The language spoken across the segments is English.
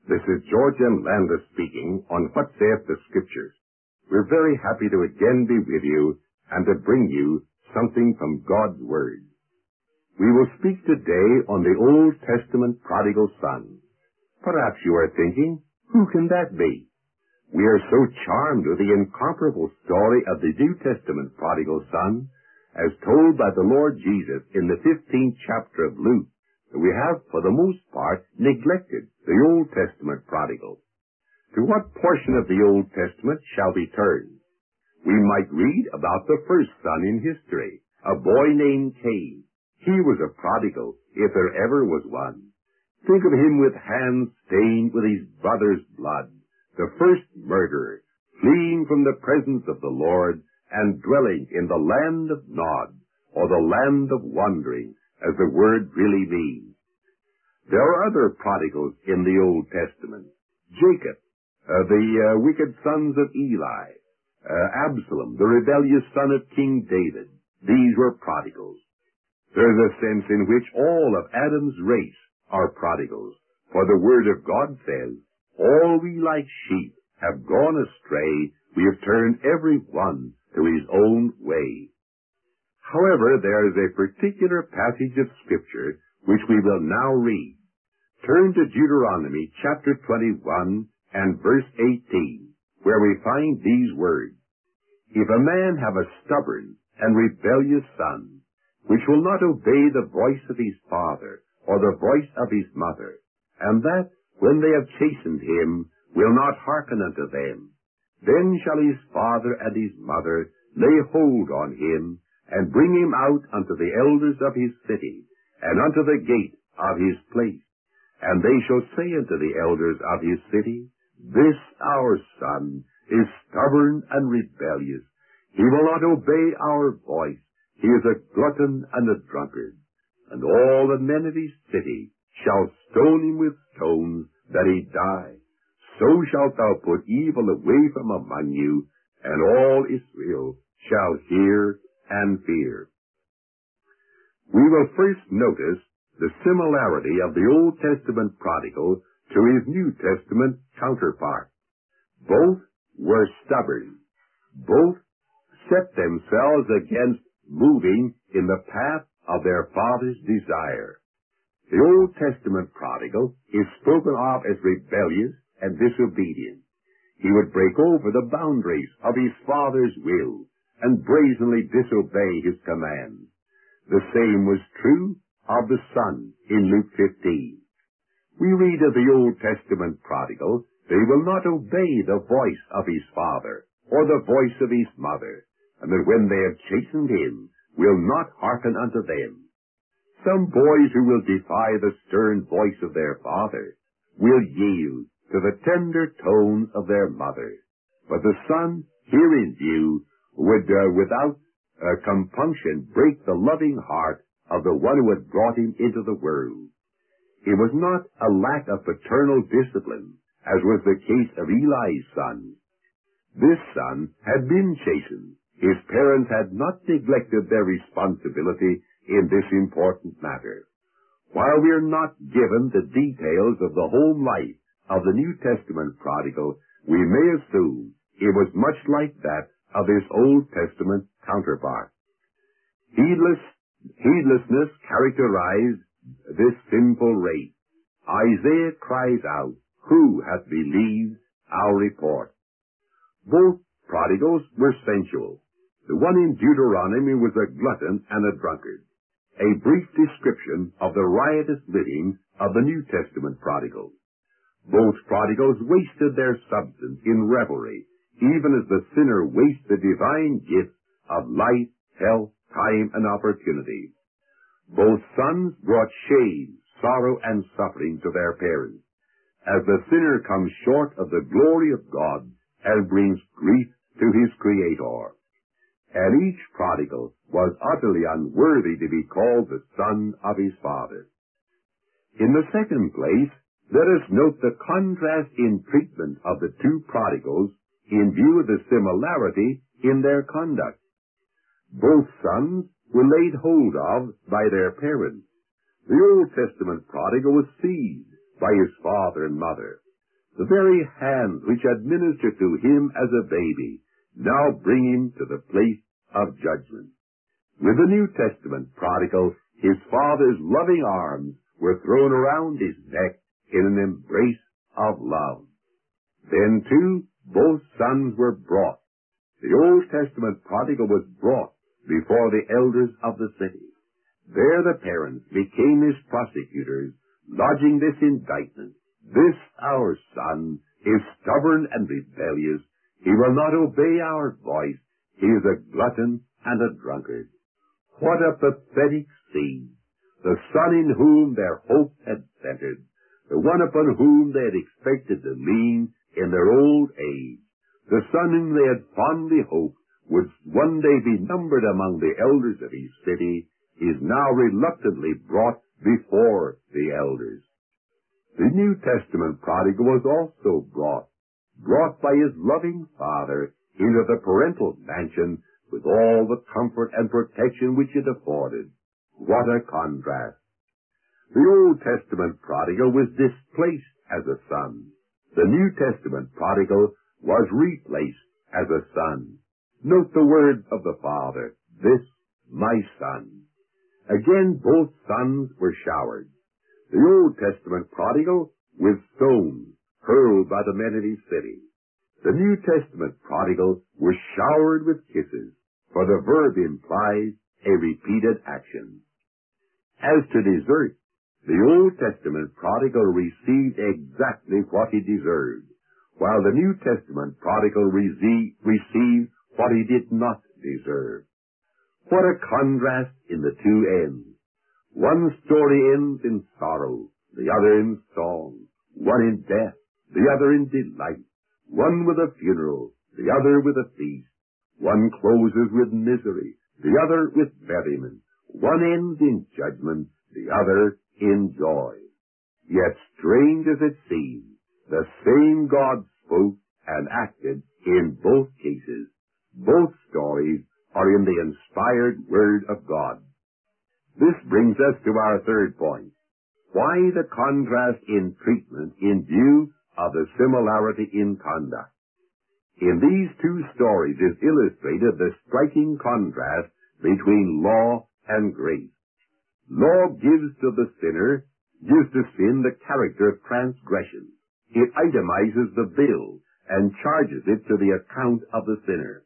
This is George M. Landis speaking on What Saith the Scriptures. We're very happy to again be with you and to bring you something from God's Word. We will speak today on the Old Testament prodigal son. Perhaps you are thinking, who can that be? We are so charmed with the incomparable story of the New Testament prodigal son, as told by the Lord Jesus in the 15th chapter of Luke, that we have, for the most part, neglected the Old Testament prodigal. To what portion of the Old Testament shall we turn? We might read about the first son in history, a boy named Cain. He was a prodigal, if there ever was one. Think of him with hands stained with his brother's blood, the first murderer, fleeing from the presence of the Lord and dwelling in the land of Nod, or the land of wandering, as the word really means. There are other prodigals in the Old Testament. Jacob, the wicked sons of Eli, Absalom, the rebellious son of King David. These were prodigals. There's a sense in which all of Adam's race are prodigals, for the Word of God says, all we like sheep have gone astray, we have turned every one to his own way. However, there is a particular passage of Scripture which we will now read. Turn to Deuteronomy chapter 21 and verse 18, where we find these words. If a man have a stubborn and rebellious son, which will not obey the voice of his father or the voice of his mother, and that, when they have chastened him, will not hearken unto them, then shall his father and his mother lay hold on him, and bring him out unto the elders of his city, and unto the gate of his place. And they shall say unto the elders of his city, This our son is stubborn and rebellious. He will not obey our voice. He is a glutton and a drunkard. And all the men of his city shall stone him with stones, that he die. So shalt thou put evil away from among you, and all Israel shall hear and fear. We will first notice the similarity of the Old Testament prodigal to his New Testament counterpart. Both were stubborn. Both set themselves against moving in the path of their father's desire. The Old Testament prodigal is spoken of as rebellious and disobedient. He would break over the boundaries of his father's will and brazenly disobey his commands. The same was true of the son in Luke 15. We read of the Old Testament prodigal, they will not obey the voice of his father or the voice of his mother, and that when they have chastened him, will not hearken unto them. Some boys who will defy the stern voice of their father will yield to the tender tones of their mother. But the son, here in view, would without compunction break the loving heart of the one who had brought him into the world. It was not a lack of paternal discipline, as was the case of Eli's son. This son had been chastened. His parents had not neglected their responsibility in this important matter. While we are not given the details of the home life of the New Testament prodigal, we may assume it was much like that of his Old Testament counterpart. Heedlessness characterized this sinful race. Isaiah cries out, Who hath believed our report? Both prodigals were sensual. The one in Deuteronomy was a glutton and a drunkard. A brief description of the riotous living of the New Testament prodigal. Both prodigals wasted their substance in revelry, even as the sinner wastes the divine gifts of life, health, time, and opportunity. Both sons brought shame, sorrow, and suffering to their parents, as the sinner comes short of the glory of God and brings grief to his Creator. And each prodigal was utterly unworthy to be called the son of his father. In the second place, let us note the contrast in treatment of the two prodigals in view of the similarity in their conduct. Both sons were laid hold of by their parents. The Old Testament prodigal was seized by his father and mother. The very hands which administered to him as a baby now bring him to the place of judgment. With the New Testament prodigal, his father's loving arms were thrown around his neck in an embrace of love. Then, too, both sons were brought. The Old Testament prodigal was brought before the elders of the city. There the parents became his prosecutors, lodging this indictment: "This our son is stubborn and rebellious. He will not obey our voice. He is a glutton and a drunkard." What a pathetic scene! The son in whom their hope had centered, the one upon whom they had expected to lean in their old age, the son whom they had fondly hoped would one day be numbered among the elders of his city, is now reluctantly brought before the elders. The New Testament prodigal was also brought by his loving father into the parental mansion with all the comfort and protection which it afforded. What a contrast! The Old Testament prodigal was displaced as a son. The New Testament prodigal was replaced as a son. Note the words of the Father, "This, my son." Again, both sons were showered. The Old Testament prodigal with stones hurled by the men of his city. The New Testament prodigal was showered with kisses, for the verb implies a repeated action. As to desert, the Old Testament prodigal received exactly what he deserved, while the New Testament prodigal received what he did not deserve. What a contrast in the two ends! One story ends in sorrow, the other in song, one in death, the other in delight, one with a funeral, the other with a feast. One closes with misery, the other with merriment. One ends in judgment, the other in joy. Yet, strange as it seems, the same God spoke and acted in both cases. Both stories are in the inspired Word of God. This brings us to our third point. Why the contrast in treatment in view of the similarity in conduct? In these two stories is illustrated the striking contrast between law and grace. Law gives to sin the character of transgression. It itemizes the bill and charges it to the account of the sinner.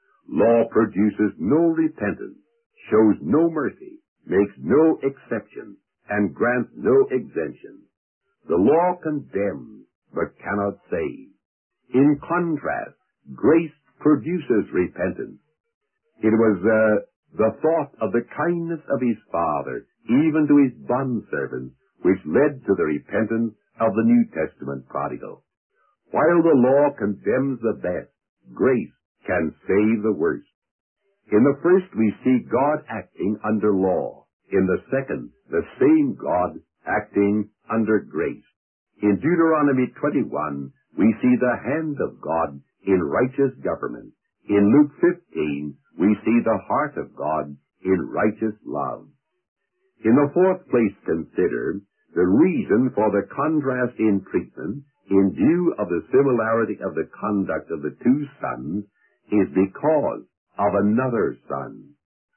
Law produces no repentance, shows no mercy, makes no exception, and grants no exemption. The law condemns, but cannot save. In contrast, grace produces repentance. It was the thought of the kindness of his Father, even to his bondservants, which led to the repentance of the New Testament prodigal. While the law condemns the best, grace can save the worst. In the first, we see God acting under law. In the second, the same God acting under grace. In Deuteronomy 21, we see the hand of God in righteous government. In Luke 15, we see the heart of God in righteous love. In the fourth place, consider the reason for the contrast in treatment in view of the similarity of the conduct of the two sons is because of another son,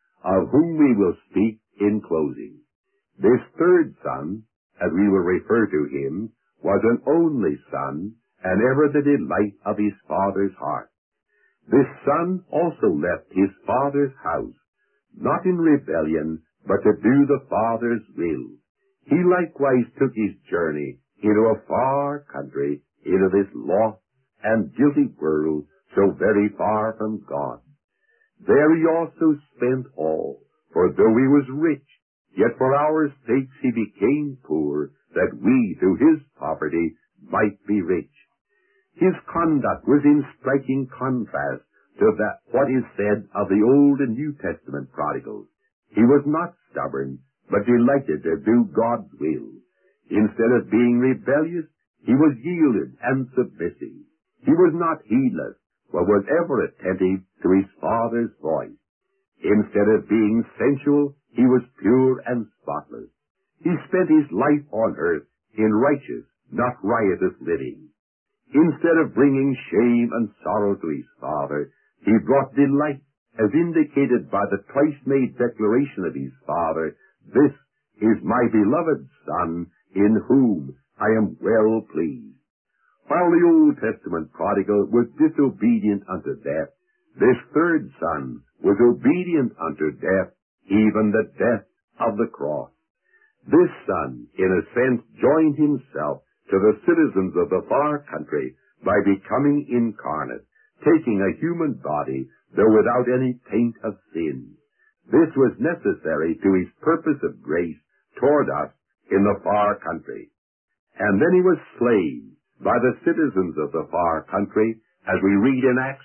of whom we will speak in closing. This third son, as we will refer to him, was an only son, and ever the delight of his father's heart. This son also left his father's house, not in rebellion, but to do the Father's will. He likewise took his journey into a far country, into this lost and guilty world, so very far from God. There he also spent all, for though he was rich, yet for our sakes he became poor, that we, through his poverty, might be rich. His conduct was in striking contrast to what is said of the Old and New Testament prodigals. He was not stubborn, but delighted to do God's will. Instead of being rebellious, he was yielded and submissive. He was not heedless, but was ever attentive to his Father's voice. Instead of being sensual, he was pure and spotless. He spent his life on earth in righteous, not riotous living. Instead of bringing shame and sorrow to his Father, he brought delight, as indicated by the twice-made declaration of his Father, "This is my beloved Son, in whom I am well pleased." While the Old Testament prodigal was disobedient unto death, this third Son was obedient unto death, even the death of the cross. This Son, in a sense, joined himself to the citizens of the far country by becoming incarnate, taking a human body, though without any taint of sin. This was necessary to his purpose of grace toward us in the far country. And then he was slain by the citizens of the far country, as we read in Acts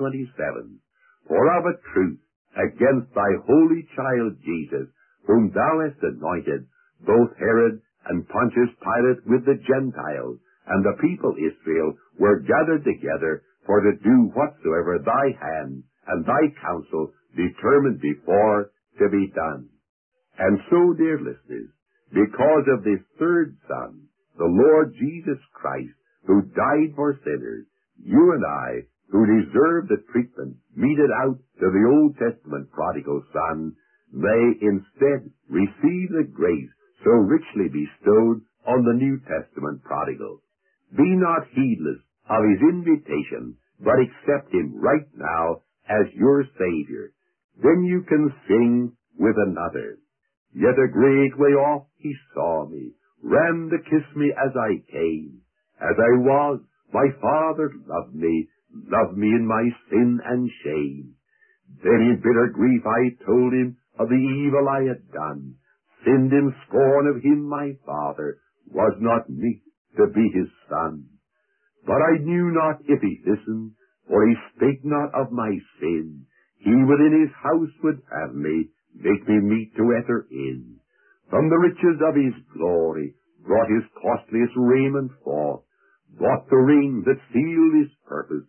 4:27, "For of a truth, against thy holy child Jesus, whom thou hast anointed, both Herod and Pontius Pilate with the Gentiles, and the people Israel, were gathered together for to do whatsoever thy hand and thy counsel determined before to be done." And so, dear listeners, because of this third Son, the Lord Jesus Christ, who died for sinners, you and I, who deserve the treatment meted out to the Old Testament prodigal son, may instead receive the grace so richly bestowed on the New Testament prodigal. Be not heedless of his invitation, but accept him right now as your Savior. Then you can sing with another, "Yet a great way off he saw me, ran to kiss me as I came. As I was, my Father loved me in my sin and shame. Then in bitter grief I told him of the evil I had done, sinned in scorn of him my Father, was not meet to be his son. But I knew not if he listened, for he spake not of my sin. He within his house would have me, make me meet to enter in. From the riches of his glory, brought his costliest raiment forth, bought the ring that sealed his purpose,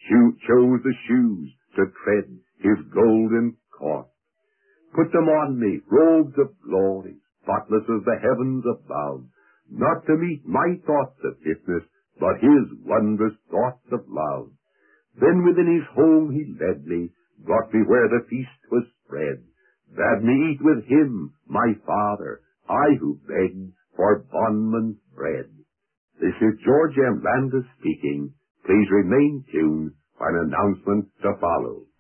chose the shoes to tread his golden course. Put them on me, robes of glory, spotless as the heavens above, not to meet my thoughts of fitness, but his wondrous thoughts of love. Then within his home he led me, brought me where the feast was spread, bade me eat with him, my Father, I who begged for bondman's bread." This is George M. Landis speaking. Please remain tuned for an announcement to follow.